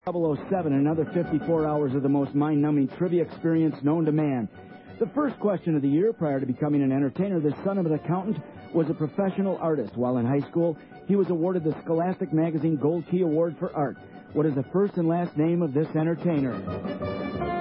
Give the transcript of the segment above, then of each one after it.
007, another 54 hours of the most mind-numbing trivia experience known to man. The first question of the year, prior to becoming an entertainer, the son of an accountant was a professional artist. While in high school, he was awarded the Scholastic Magazine Gold Key Award for Art. What is the first and last name of this entertainer?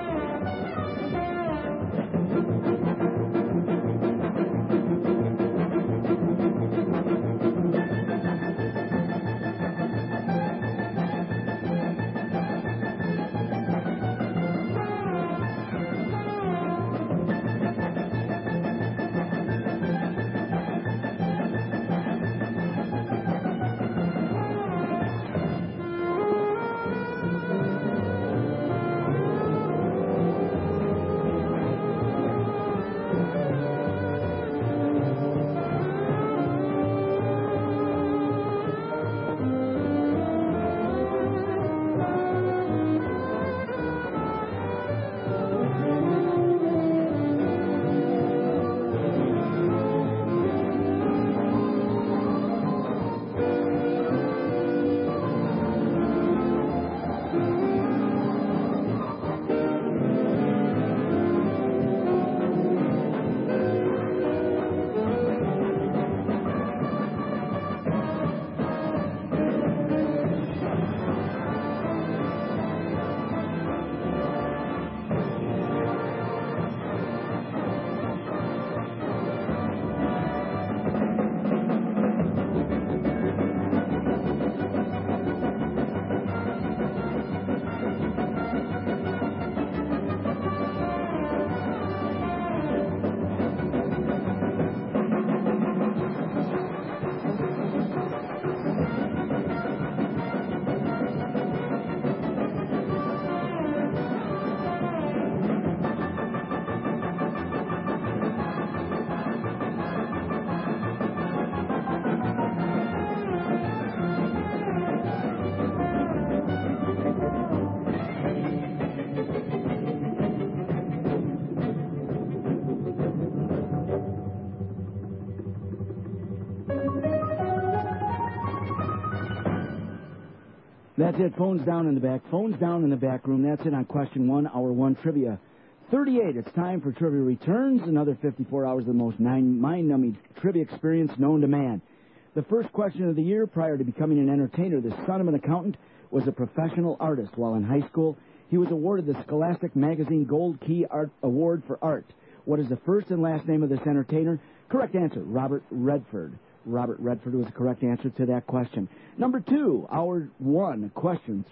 That's it. Phones down in the back. Phones down in the back room. That's it on question 1, hour 1 trivia. 38. It's time for Trivia Returns. Another 54 hours of the most mind-numbing trivia experience known to man. The first question of the year, prior to becoming an entertainer, the son of an accountant was a professional artist. While in high school, he was awarded the Scholastic Magazine Gold Key Award for Art. What is the first and last name of this entertainer? Correct answer, Robert Redford. Robert Redford was the correct answer to that question. Number 2, hour 1, question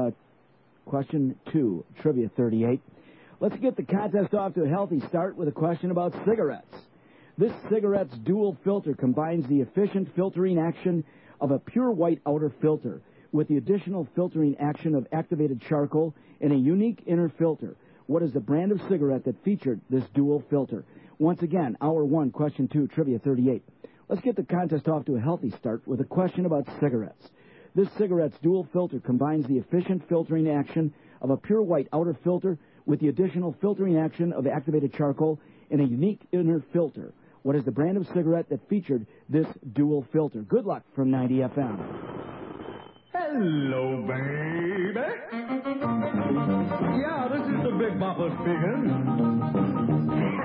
2, trivia 38. Let's get the contest off to a healthy start with a question about cigarettes. This cigarette's dual filter combines the efficient filtering action of a pure white outer filter with the additional filtering action of activated charcoal and a unique inner filter. What is the brand of cigarette that featured this dual filter? Once again, hour 1, question 2, trivia 38. Let's get the contest off to a healthy start with a question about cigarettes. This cigarette's dual filter combines the efficient filtering action of a pure white outer filter with the additional filtering action of activated charcoal and a unique inner filter. What is the brand of cigarette that featured this dual filter? Good luck from 90 FM. Hello, baby. Yeah, this is the Big Bopper speaking.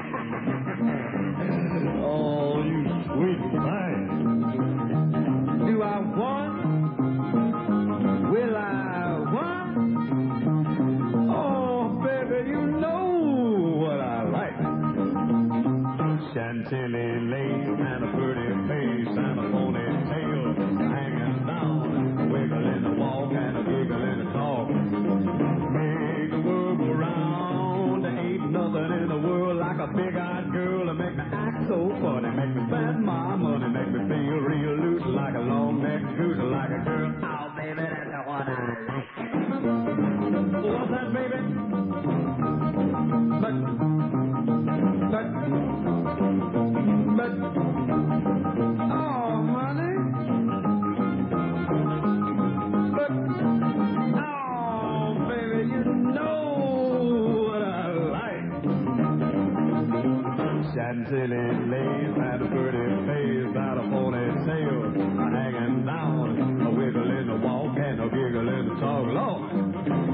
Oh, you sweet thing. Do I want? Will I want? Oh, baby, you know what I like. Chantilly lace and a pretty face and a ponytail hanging down, wiggling the walk and a giggle in the talk. Make the world go round. Ain't nothing in the world like a big-eyed girl to make me act so funny, make me spend my money, make me feel real loose like a long-necked goose, like a girl. Oh, baby, that's the one I like. What's that, baby? Oh, honey. Oh, baby, you know what I like. Chantilly lace and a pretty face and a ponytail hanging down, a wiggle in the walk and a giggle in the talk. Lord,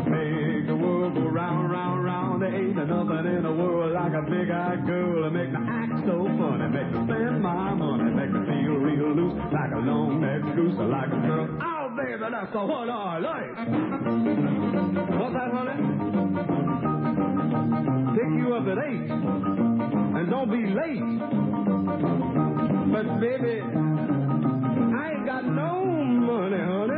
Ain't nothing in the world like a big-eyed girl that make me act so funny, make me spend my money, make me feel real loose, like a long-necked goose, like a girl. Oh, baby, that's what I like. What's that, honey? Pick you up at 8, and don't be late. But, baby, I ain't got no money, honey.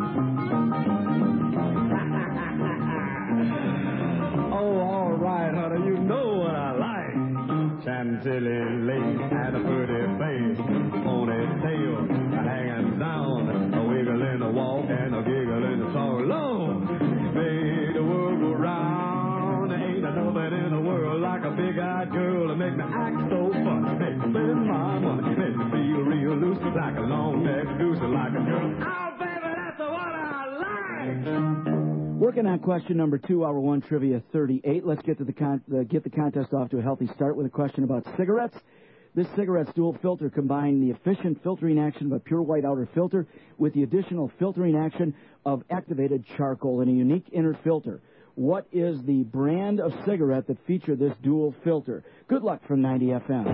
Oh, all right, honey, you know what I like. Chantilly lace and a pretty face, ponytail hanging down, a wiggle in the walk and a giggle in the talk. Lord, made the world go round. Ain't nothing in the world like a big-eyed girl to make me act so funny, make me spend my money, make me feel real loose, like a long-necked goose, like a girl. Oh, baby, that's what I like. Working on question number 2, hour 1, trivia 38. Let's get to get the contest off to a healthy start with a question about cigarettes. This cigarette's dual filter combine the efficient filtering action of a pure white outer filter with the additional filtering action of activated charcoal in a unique inner filter. What is the brand of cigarette that featured this dual filter? Good luck from 90 FM.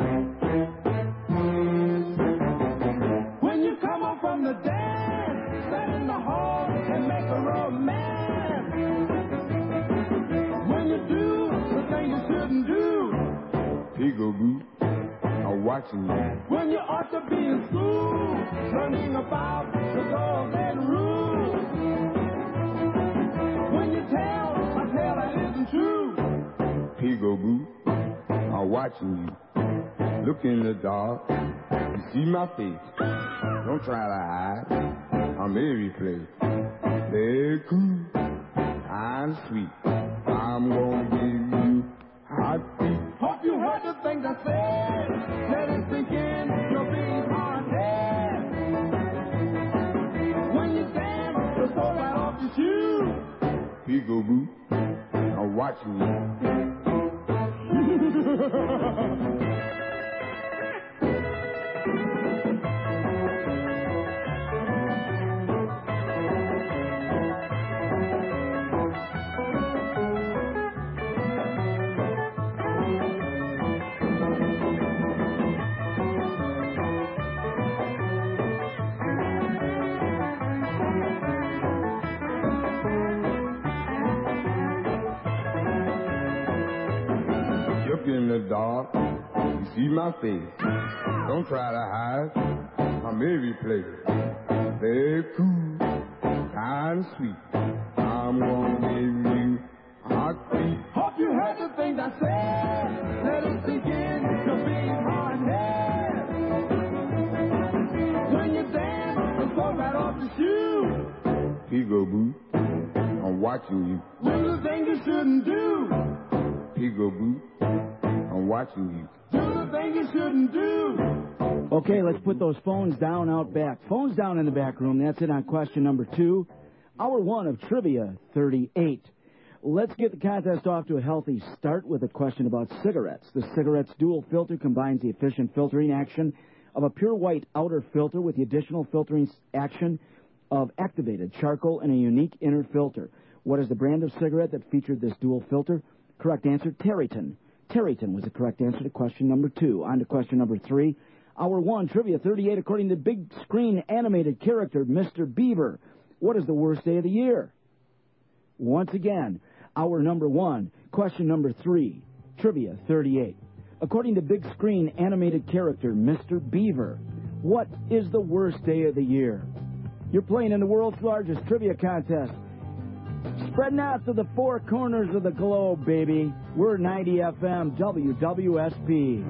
When you come up from the dance, stand in the hall and make a romance. When you do the thing you shouldn't do, peekaboo, I'm watching you. When you ought to be in school, learning about the laws and rules. When you tell a tale that isn't true, peekaboo, I'm watching you. Look in the dark, you see my face. Don't try to hide, I'm every place. Very cool, I'm sweet. I'm gonna give you hot feet. Hope you heard the things I said. Let it sink in, you're being hard-head. When you dance, the soul right off your shoe. Peekaboo, I'm watching you. Look in the dark, you see my face. Don't try to hide, I'm every place. Very cool, kind of sweet. I'm gonna give you hot feet. Hope you heard the things I said. Let it sink in, you're being hard-head. When you dance, the soul right off the shoe. Peekaboo, I'm watching you. Do the thing you shouldn't do. Peekaboo, I'm watching you. Do the thing you shouldn't do. Okay, let's put those phones down out back. Phones down in the back room. That's it on question number 2, hour 1 of trivia 38. Let's get the contest off to a healthy start with a question about cigarettes. The cigarette's dual filter combines the efficient filtering action of a pure white outer filter with the additional filtering action of activated charcoal in a unique inner filter. What is the brand of cigarette that featured this dual filter? Correct answer, Terryton. Terryton was the correct answer to question number 2. On to question number 3. Hour 1, trivia 38, according to big screen animated character Mr. Beaver. What is the worst day of the year? Once again, hour number 1, question number 3, trivia 38. According to big screen animated character Mr. Beaver, what is the worst day of the year? You're playing in the world's largest trivia contest. Spreading out to the 4 corners of the globe, baby. We're 90 FM WWSP.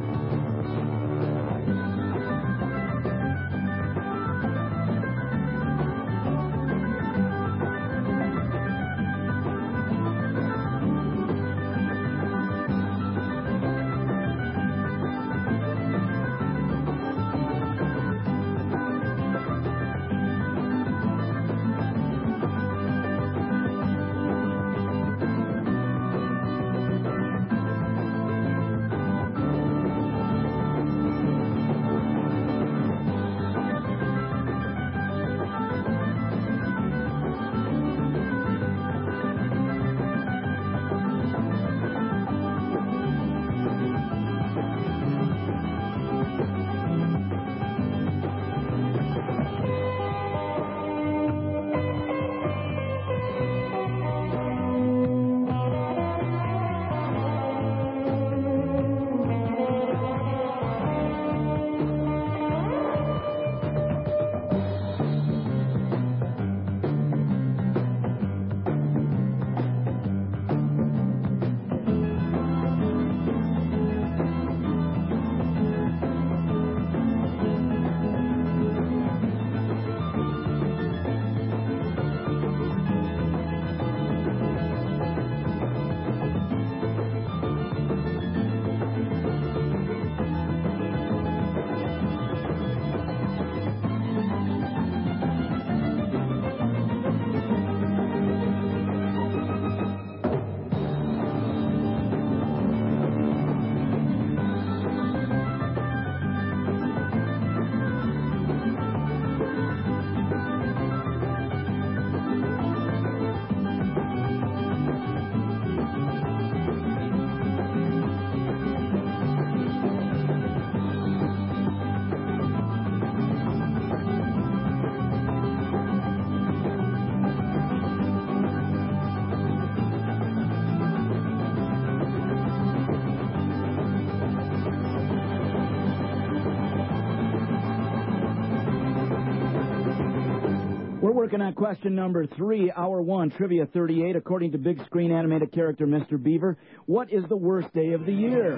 working on question number 3, hour 1, trivia 38. According to big screen animated character Mr. Beaver, what is the worst day of the year?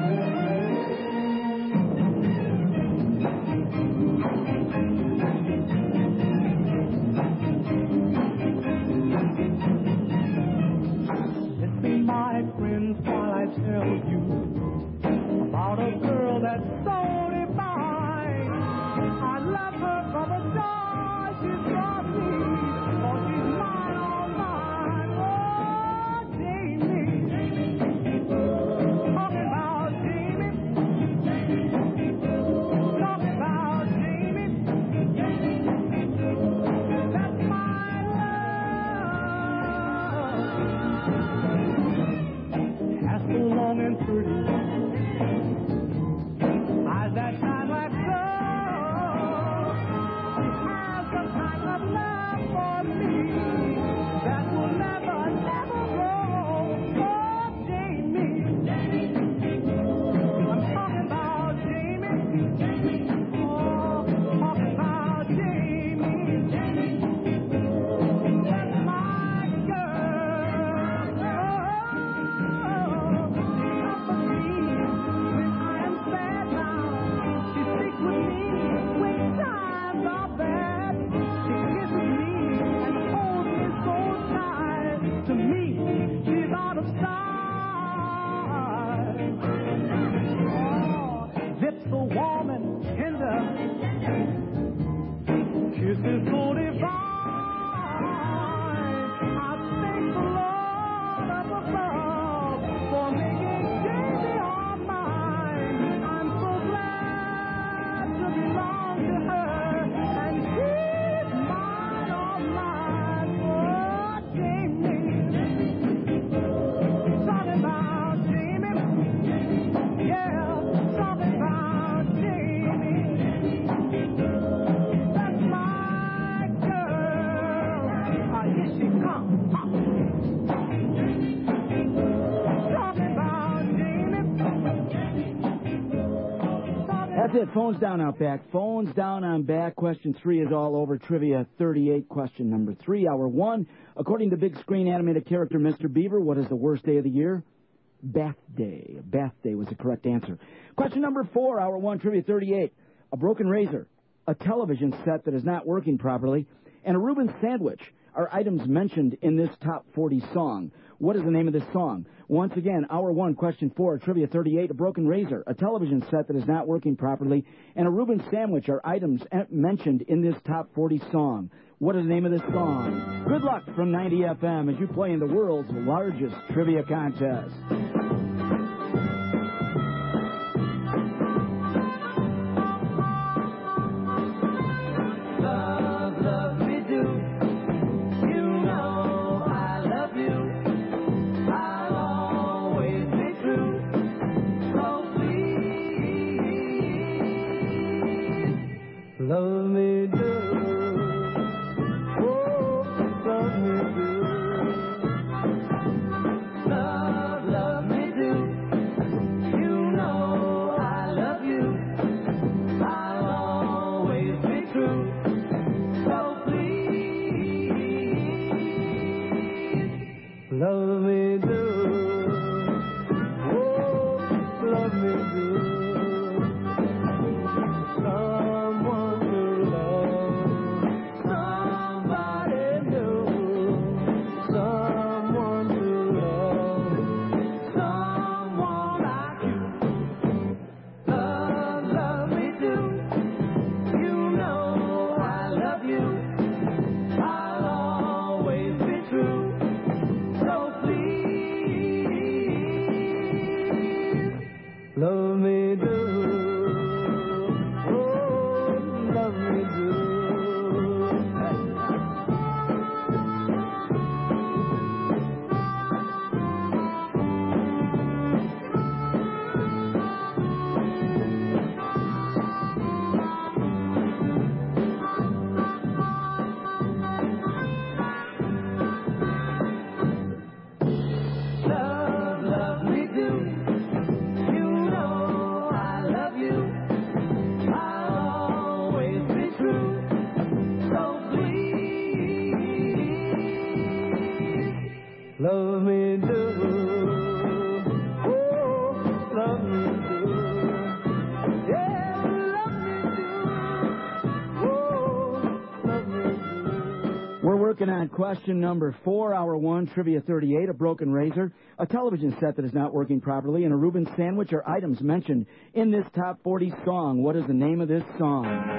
Listen, my friends, while I tell you about a girl that's so divine. I love her for the joy she's brought me, for she's mine, all mine. Oh, Jamie, talking about Jamie, talking about Jamie. That's my love. As so long and pretty, eyes that shine like gold. She has the kind of love for me that will never, never grow. Oh, Jamie, I'm talking about Jamie. Oh, talking about Jamie. That's my girl. When I am sad now, she sticks with me when times are bad. She kisses me and holds me so tight. To me, she's out of sight. Oh, lips so warm and tender, kisses so divine. I thank the Lord up above for making Jamie all mine. I'm so glad to belong to her, and she's mine, all mine. Oh, Jamie, talking about Jamie, yeah, talking about Jamie. That's my girl. Here she comes. Talking about Jamie. That's it. Phones down out back. Phones down on back. Question 3 is all over. Trivia 38. Question number 3, hour 1. According to big screen animated character Mr. Beaver, what is the worst day of the year? Bath Day. Bath Day was the correct answer. Question number 4, hour 1, trivia 38. A broken razor, a television set that is not working properly, and a Reuben sandwich are items mentioned in this top 40 song. What is the name of this song? Once again, hour 1, question 4, trivia 38. A broken razor, a television set that is not working properly, and a Reuben sandwich are items mentioned in this top 40 song. What is the name of this song? Good luck from 90 FM as you play in the world's largest trivia contest. Love, love me do. You know I love you. I'll always be true. So please, love me do. Oh, love me do. Love, love me do. You know I love you. I'll always be true. So please, love me do. Oh, love me do. Someone to love, somebody new. Someone to love, someone like you. Love, love me do. You know I love you. I'll always be true. So please, Love me do. Oh, love me do. Yeah, love me do. Oh, love me do. We're working on question number 4, hour 1, Trivia 38, a broken razor, a television set that is not working properly, and a Reuben sandwich are items mentioned in this top 40 song. What is the name of this song?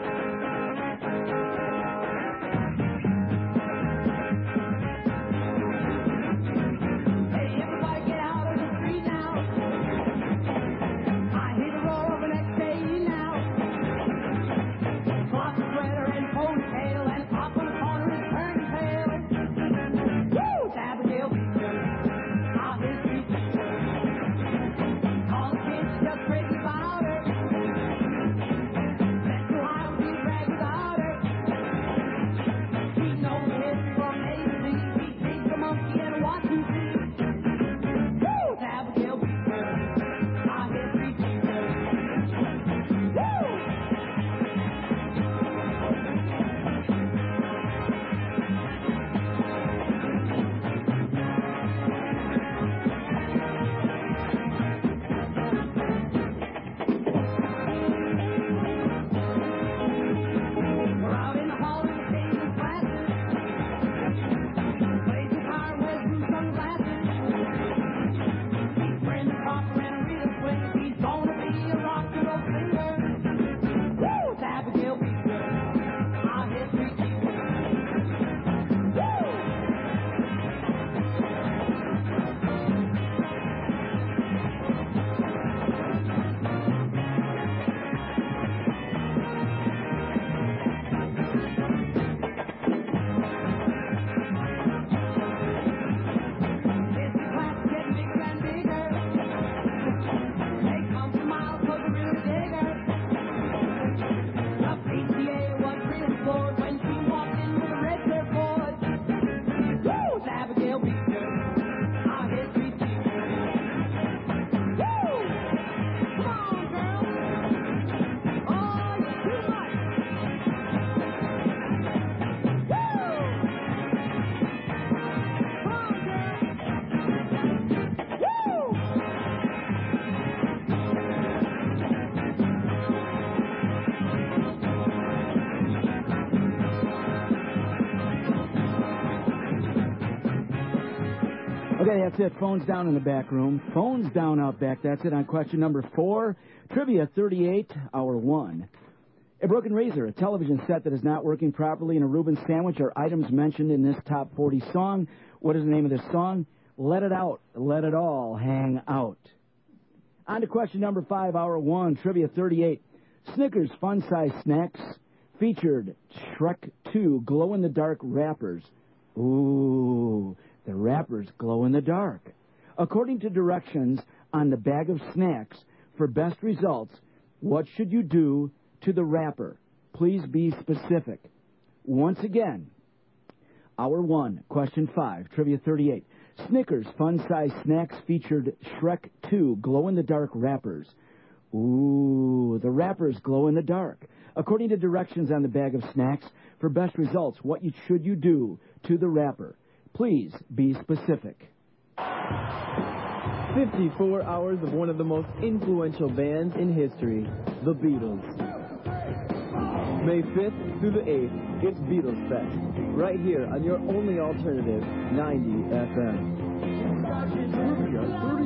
Okay, that's it. Phones down in the back room. Phones down out back. That's it on question number 4. Trivia 38, hour 1. A broken razor, a television set that is not working properly, and a Reuben sandwich are items mentioned in this top 40 song. What is the name of this song? Let It Out. Let It All Hang Out. On to question number 5, hour 1. Trivia 38. Snickers fun-size snacks featured Shrek 2 glow-in-the-dark wrappers. Ooh, the wrappers glow in the dark. According to directions on the bag of snacks, for best results, what should you do to the wrapper? Please be specific. Once again, hour 1, question 5, Trivia 38. Snickers fun-size snacks featured Shrek 2 glow-in-the-dark wrappers. Ooh, the wrappers glow in the dark. According to directions on the bag of snacks, for best results, what should you do to the wrapper? Please be specific. 54 hours of one of the most influential bands in history, the Beatles. May 5th through the 8th, it's Beatles Fest, right here on your only alternative, 90 FM. Trivia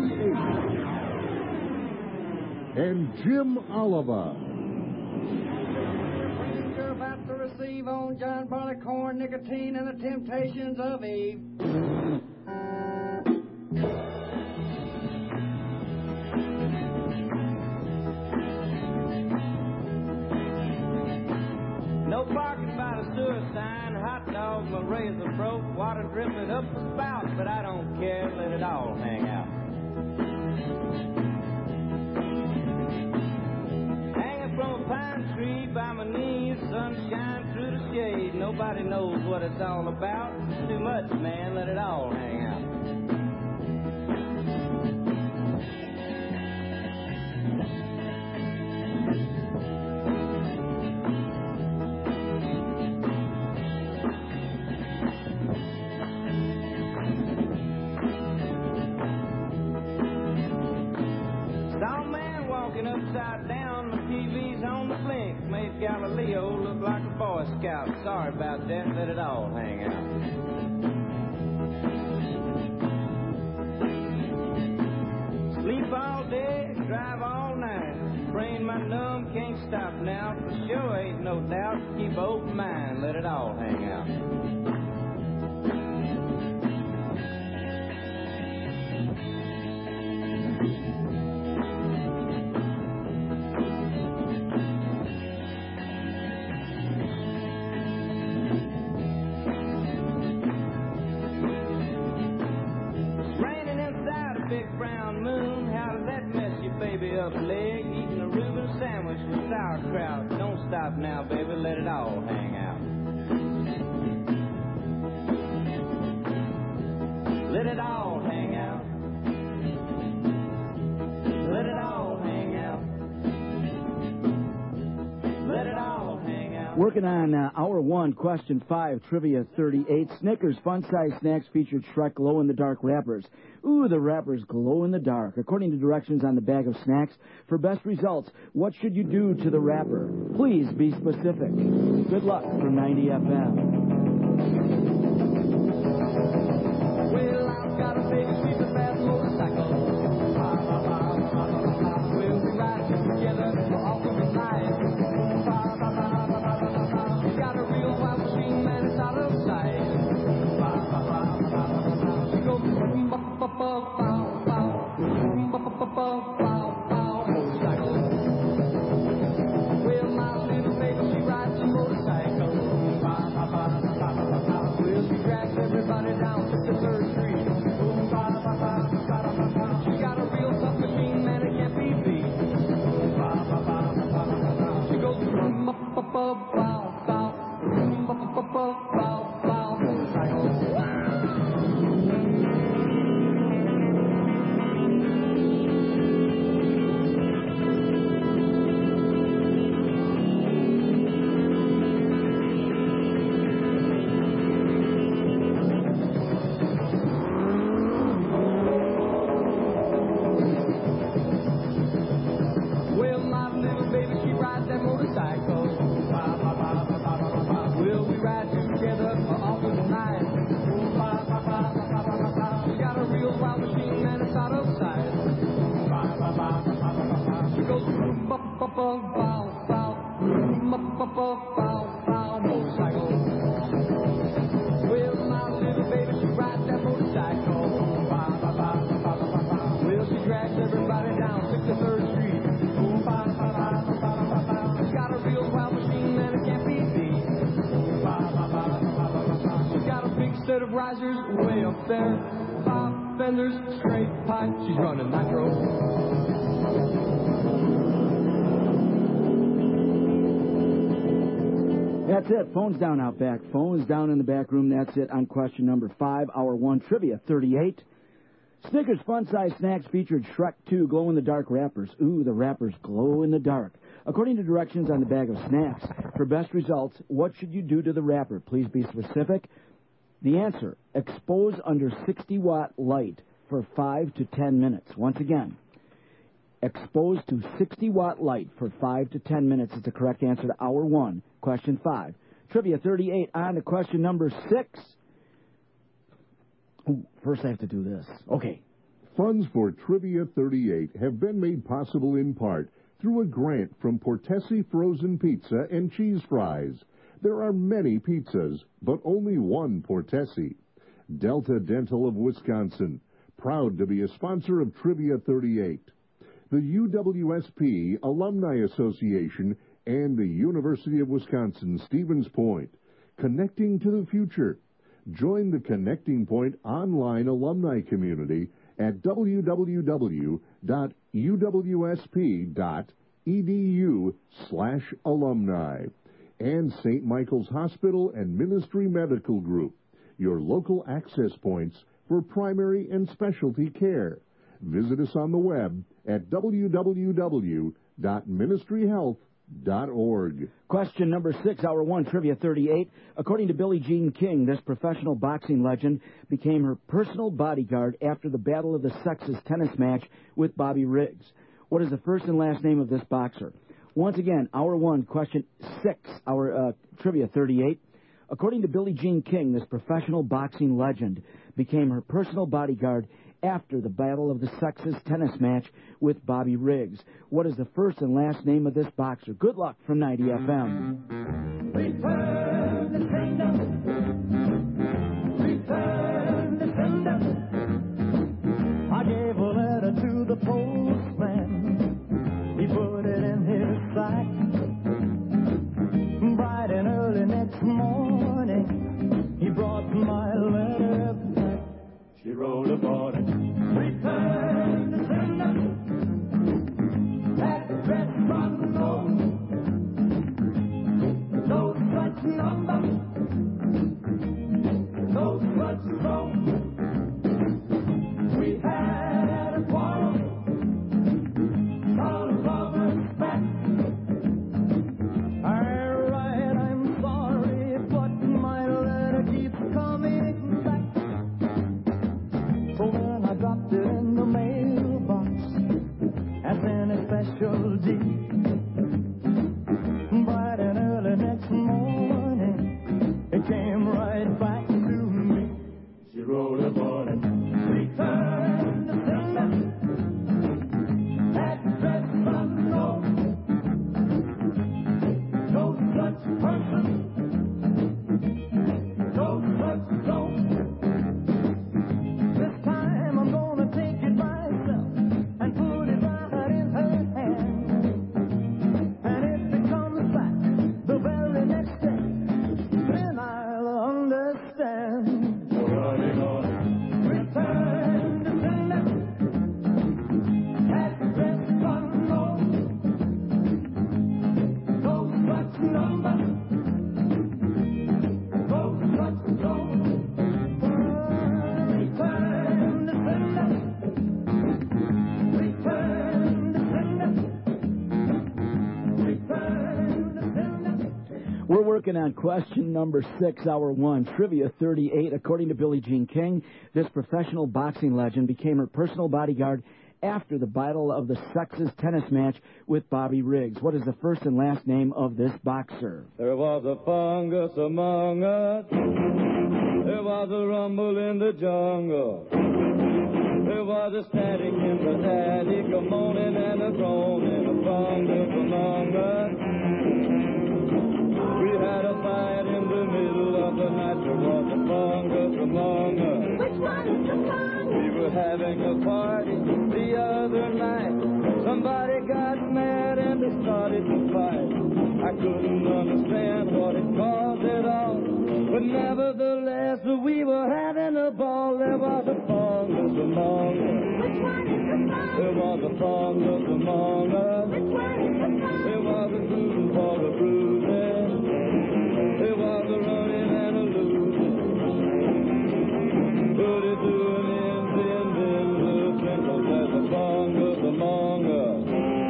38. And Jim Oliver. You're about to receive on John Barleycorn, nicotine, and the temptations of Eve. No parking by the sewer sign, hot dogs, my razor broke, water dripping up the spout, but I don't care, let it all hang out. Hanging from a pine tree by my knees, sunshine through the shade, nobody knows what it's all about. It's too much, man, let it all hang out. let it all hang out. Sleep all day, drive all night. Brain my numb, can't stop now. For sure ain't no doubt. Keep an open mind, let it all hang out. Up leg, eating a Reuben sandwich with sauerkraut. Don't stop now, baby, let it all hang out. Let it all hang out. Let it all hang out. Let it all hang out. Working on hour one, question 5, trivia 38. Snickers fun-size snacks featured Shrek glow-in-the-dark wrappers. Ooh, the wrappers glow in the dark. According to directions on the bag of snacks, for best results, what should you do to the wrapper? Please be specific. Good luck from 90 FM. Well, I've got a baby, she's a fast motorcycle. We'll be riding together all through the night. She's got a real wild machine, man, it's out of sight. She goes motorcycle. Well, my little baby, she rides a motorcycle. Well, she drags everybody down 53rd Street. She's got a real tough machine, man, it can't be beat. She goes way up there, 5 fenders, straight pipe, she's running nitro. That's it. Phone's down out back. Phone's down in the back room. That's it on question number 5, hour 1, trivia 38. Snickers fun-size snacks featured Shrek 2 glow-in-the-dark wrappers. Ooh, the wrappers glow in the dark. According to directions on the bag of snacks, for best results, what should you do to the wrapper? Please be specific. The answer, expose under 60-watt light for 5 to 10 minutes. Once again, expose to 60-watt light for 5 to 10 minutes is the correct answer to hour 1, question 5. Trivia 38 on to question number 6. Ooh, first I have to do this. Okay. Funds for Trivia 38 have been made possible in part through a grant from Portesi Frozen Pizza and Cheese Fries. There are many pizzas, but only one Portesi. Delta Dental of Wisconsin, proud to be a sponsor of Trivia 38. The UWSP Alumni Association and the University of Wisconsin Stevens Point, connecting to the future. Join the Connecting Point online alumni community at www.uwsp.edu/alumni. And St. Michael's Hospital and Ministry Medical Group, your local access points for primary and specialty care. Visit us on the web at www.ministryhealth.org. Question number 6, hour 1, trivia 38. According to Billie Jean King, this professional boxing legend became her personal bodyguard after the Battle of the Sexes tennis match with Bobby Riggs. What is the first and last name of this boxer? Once again, hour 1, question 6, our trivia 38. According to Billie Jean King, this professional boxing legend became her personal bodyguard after the Battle of the Sexes tennis match with Bobby Riggs. What is the first and last name of this boxer? Good luck from 90 FM. Return the sender. Return the sender. I gave a letter to the postman. He put it in his sack. Bright and early next morning, he brought my letter back. She wrote about it. Return the sender. Address unknown. No such number. No such phone. We had a quarrel. All lovers back. Alright, I'm sorry, but my letter keeps coming back. So then I dropped it in the mailbox as in a special deed. Bright and early next morning, it came right back to me. She wrote about it. Return the sender. Address unknown. No such person. No such zone. This time I'm gonna take it myself and put it right in her hand. And if it comes back the very next day, then I'll understand. Running on. Return the sender. Address unknown. No such number. No such zone. Return the sender. Return the sender. Return the sender. We're working on question number 6, hour 1, Trivia 38. According to Billie Jean King, this professional boxing legend became her personal bodyguard after the Battle of the Sexes tennis match with Bobby Riggs. What is the first and last name of this boxer? There was a fungus among us. There was a rumble in the jungle. There was a static in the attic, a moaning and a groaning, a fungus among us. We had a fight in the middle of the night. There was a fungus among us. Which one is the fungus? We were having a party the other night. Somebody got mad and they started to fight. I couldn't understand what it caused at all, but nevertheless we were having a ball. There was a fungus among us. Which one is the fungus? There was a fungus among us. Which one is the fungus? There was a bruising for the bruising. There was a running and a losing. Put it to an end, then the twinkle. There's a fungus among us.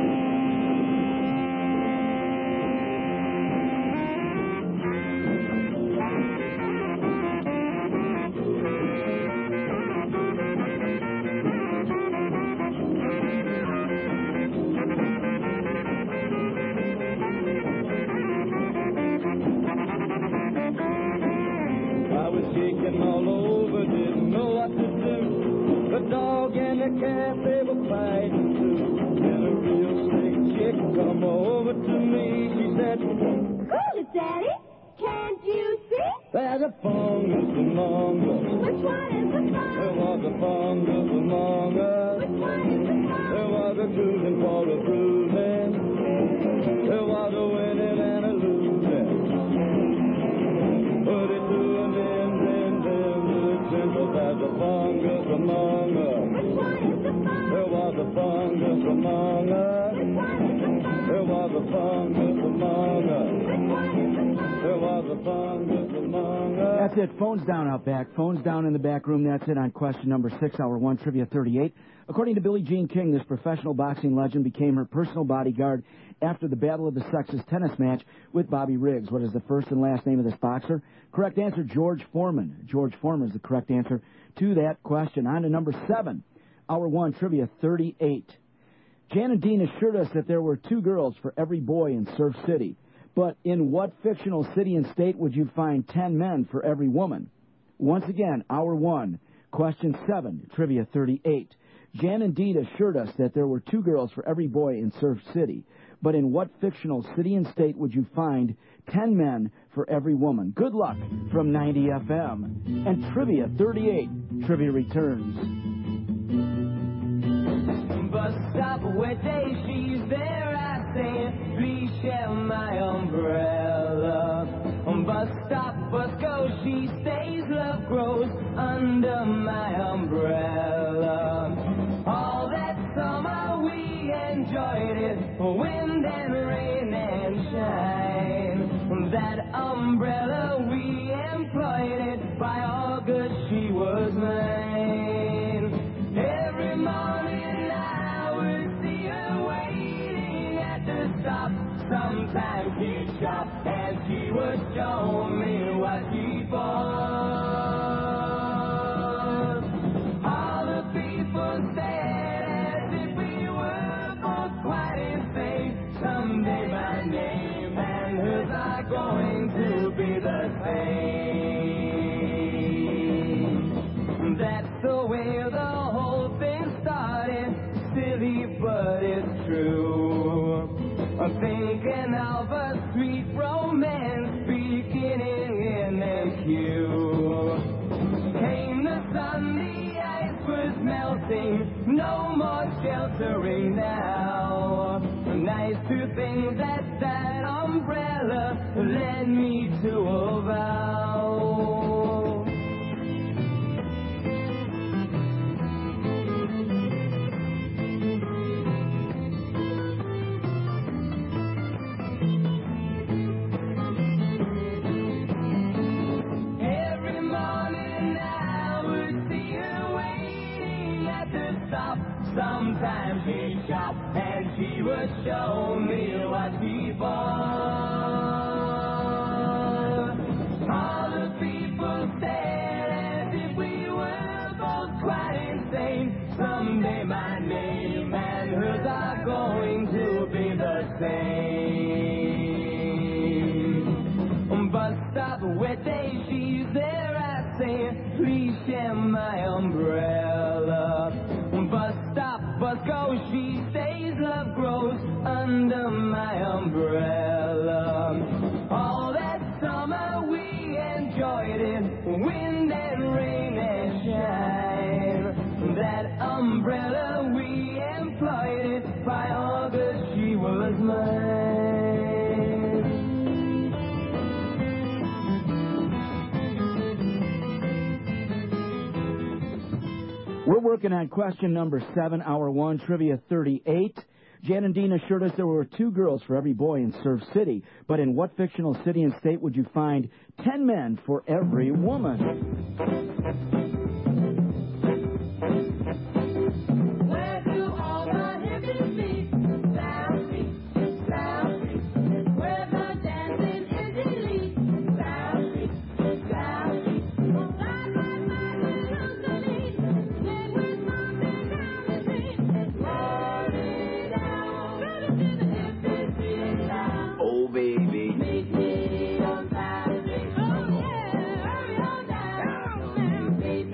I was shaking all over, didn't know what to do. The dog and the cat, they were fighting too. Then a real sick chick come over to me. She said, Cool it, Daddy. Can't you see? there's a fungus among us. Which one is the There fungus? was a fungus among us. Which one is the fungus? There was a bruising for a bruising. There was a winning and a losing. Put it to an end, then the simple. There's a fungus among us. Which one is the fungus? There was a fungus among us. Which one is the fungus? There was a fungus among us. Which one is the fungus? There was a fungus among us. That's it. Phones down out back. Phones down in the back room. That's it on question number 6, hour 1, Trivia 38. According to Billie Jean King, this professional boxing legend became her personal bodyguard after the Battle of the Sexes tennis match with Bobby Riggs. What is the first and last name of this boxer? Correct answer, George Foreman. George Foreman is the correct answer to that question. On to number 7, hour 1, Trivia 38. Jan and Dean assured us that there were 2 girls for every boy in Surf City. But in what fictional city and state would you find 10 men for every woman? Once again, hour 1, question 7, trivia 38. Jan and Dean assured us that there were 2 girls for every boy in Surf City. But in what fictional city and state would you find 10 men for every woman? Good luck from 90 FM. And trivia 38. Trivia returns. Bus stop where day she's there, I say, please share my umbrella. Bus stop, bus goes, she stays, love grows under my umbrella. All that summer we enjoyed it, wind and rain and shine. That umbrella we employed it, by August she was mine. Every morning I would see her waiting at the stop. Sometimes she'd shop and she would show me what she bought. All the people said as if we were both quite insane. Someday my name and hers are going to be the same. That's the way the whole thing started. Silly, but it's true. I'm thinking of a sweet romance beginning in MQ. Came the sun, the ice was melting, no more sheltering now. Nice to think that that umbrella led me to a vow. Sometimes she'd shop and she would show me what she bought. All the people said as if we were both quite insane. Someday my name and hers are going to be the same. Bus stop where day she's there, I say, please share my umbrella. Bus stop, bus goes, she stays, love grows under my umbrella. All that summer we enjoyed it, wind and rain and shine. That umbrella we employed it, by August she was mine. We're working on question number 7, hour 1, trivia 38. Jan and Dean assured us there were 2 girls for every boy in Surf City. But in what fictional city and state would you find 10 men for every woman? Where do all the hippies meet? South Beach, South Beach. Where the dancing is elite. South Beach, South Beach. Ride, ride, ride with Uncle Lee. Sing with Mom and down the street. Roll it down. Better to the hippies being loud. Oh, baby. Meet me on South Street. Oh, yeah. Hurry on down. Meet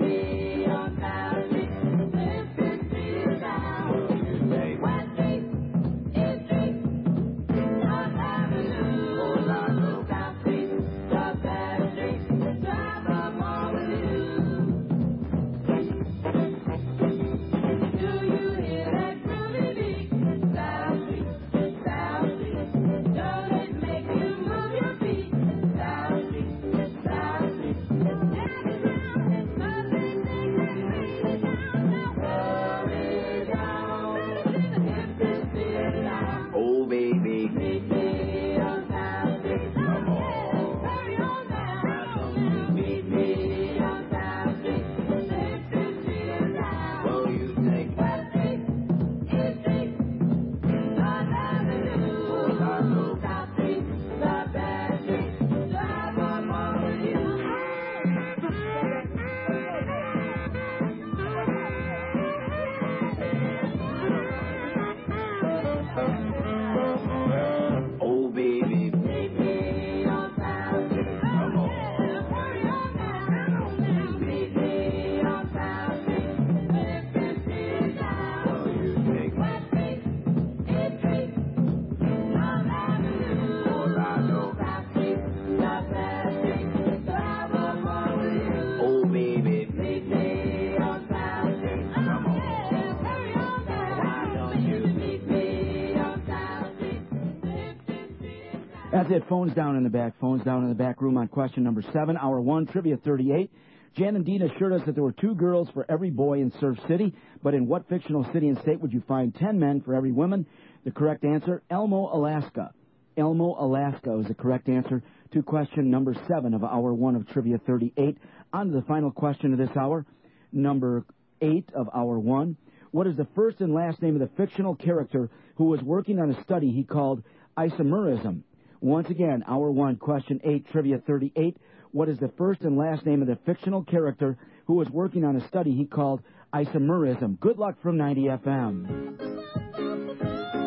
That's it. Phones down in the back. Phones down in the back room on question number 7, hour 1, trivia 38. Jan and Dean assured us that there were 2 girls for every boy in Surf City, but in what fictional city and state would you find 10 men for every woman? The correct answer, Elmo, Alaska. Elmo, Alaska is the correct answer to question number 7 of hour 1 of trivia 38. On to the final question of this hour, number 8 of hour 1. What is the first and last name of the fictional character who was working on a study he called isomerism? Once again, hour 1, question 8, trivia 38. What is the first and last name of the fictional character who was working on a study he called isomerism? Good luck from 90 FM.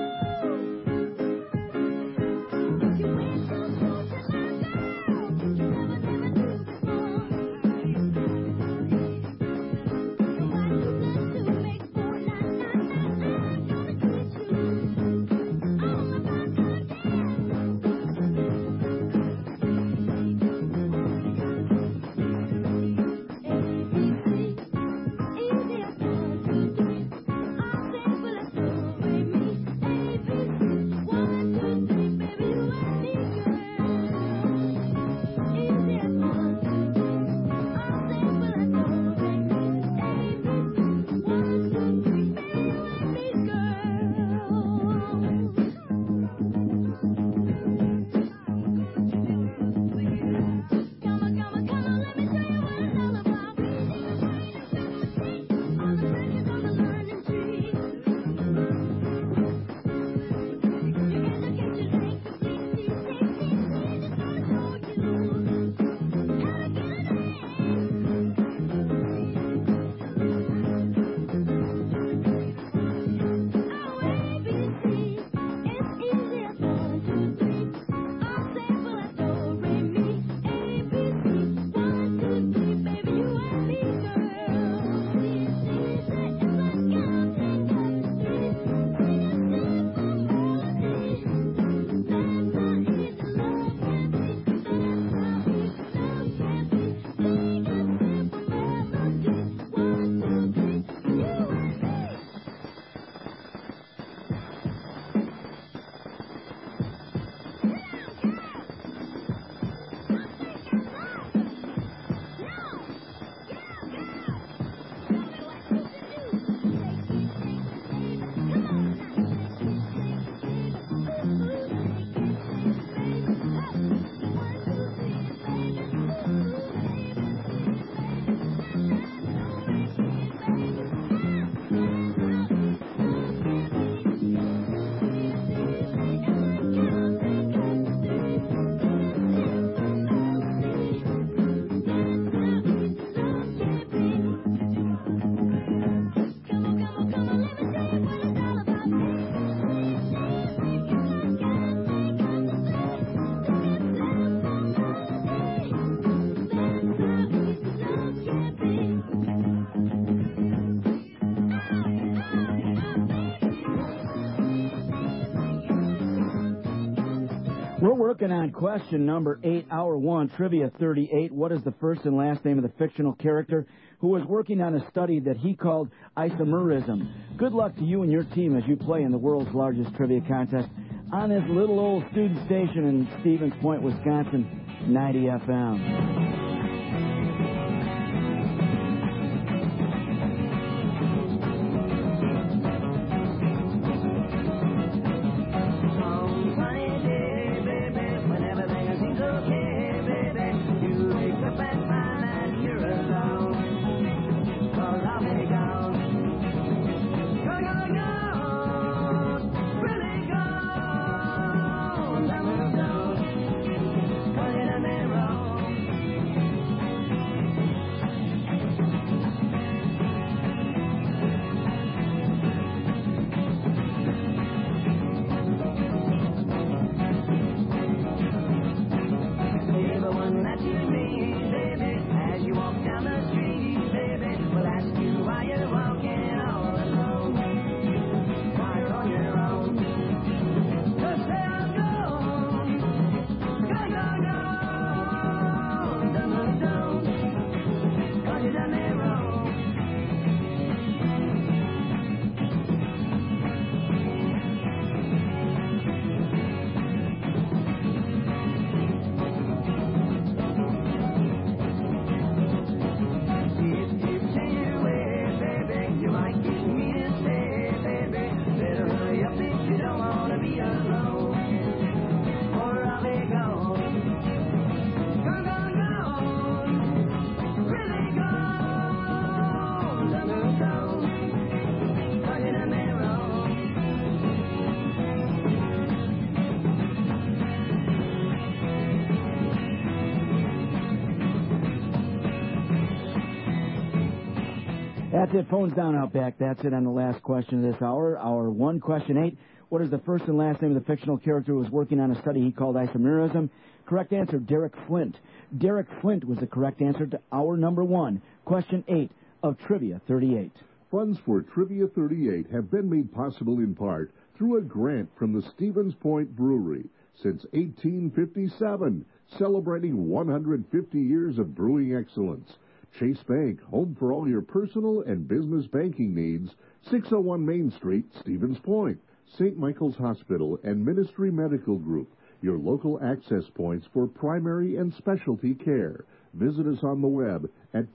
We're working on question number 8, hour 1, trivia 38. What is the first and last name of the fictional character who was working on a study that he called isomerism? Good luck to you and your team as you play in the world's largest trivia contest on this little old student station in Stevens Point, Wisconsin, 90 FM. That's it. Phones down out back. That's it on the last question of this hour. Hour 1, question 8. What is the first and last name of the fictional character who was working on a study he called isomerism? Correct answer, Derek Flint. Derek Flint was the correct answer to hour number 1, question 8 of Trivia 38. Funds for Trivia 38 have been made possible in part through a grant from the Stevens Point Brewery since 1857, celebrating 150 years of brewing excellence. Chase Bank, home for all your personal and business banking needs, 601 Main Street, Stevens Point. St. Michael's Hospital and Ministry Medical Group, your local access points for primary and specialty care. Visit us on the web at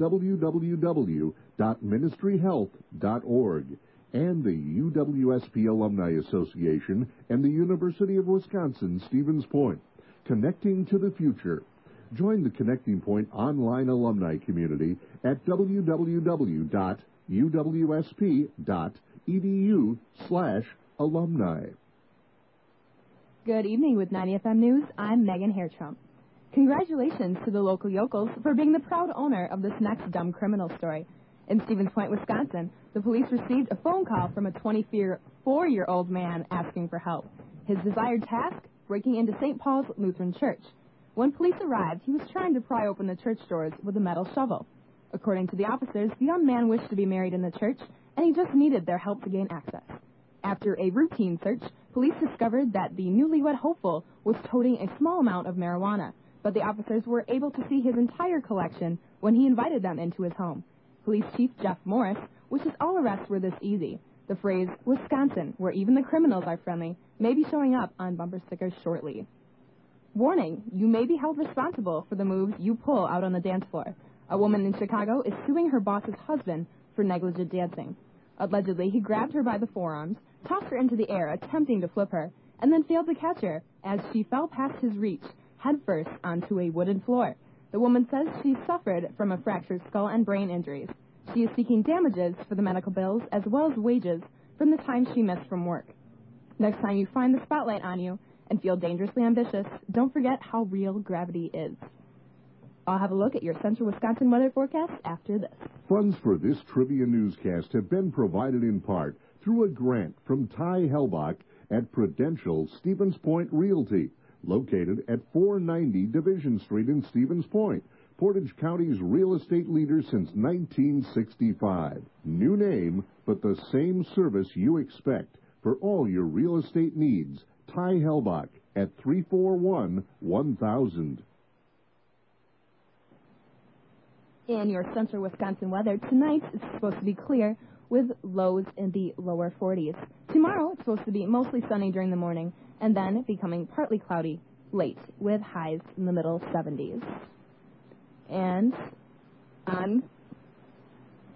www.ministryhealth.org. And the UWSP Alumni Association and the University of Wisconsin Stevens Point, connecting to the future. Join the Connecting Point online alumni community at www.uwsp.edu/alumni. Good evening with 90 FM News. I'm Megan Hairtrump. Congratulations to the local yokels for being the proud owner of this next dumb criminal story. In Stevens Point, Wisconsin, the police received a phone call from a 24-year-old man asking for help. His desired task, breaking into St. Paul's Lutheran Church. When police arrived, he was trying to pry open the church doors with a metal shovel. According to the officers, the young man wished to be married in the church, and he just needed their help to gain access. After a routine search, police discovered that the newlywed hopeful was toting a small amount of marijuana, but the officers were able to see his entire collection when he invited them into his home. Police Chief Jeff Morris wishes all arrests were this easy. The phrase, Wisconsin, where even the criminals are friendly, may be showing up on bumper stickers shortly. Warning, you may be held responsible for the moves you pull out on the dance floor. A woman in Chicago is suing her boss's husband for negligent dancing. Allegedly, he grabbed her by the forearms, tossed her into the air, attempting to flip her, and then failed to catch her as she fell past his reach, headfirst onto a wooden floor. The woman says she suffered from a fractured skull and brain injuries. She is seeking damages for the medical bills as well as wages from the time she missed from work. Next time you find the spotlight on you and feel dangerously ambitious, don't forget how real gravity is. I'll have a look at your central Wisconsin weather forecast after this. Funds for this trivia newscast have been provided in part through a grant from Ty Helbach at Prudential Stevens Point Realty, located at 490 Division Street in Stevens Point, Portage County's real estate leader since 1965. New name, but the same service you expect for all your real estate needs. Ty Helbach at 341-1000. In your central Wisconsin weather, tonight it's supposed to be clear with lows in the lower 40s. Tomorrow it's supposed to be mostly sunny during the morning and then becoming partly cloudy late with highs in the middle 70s. And on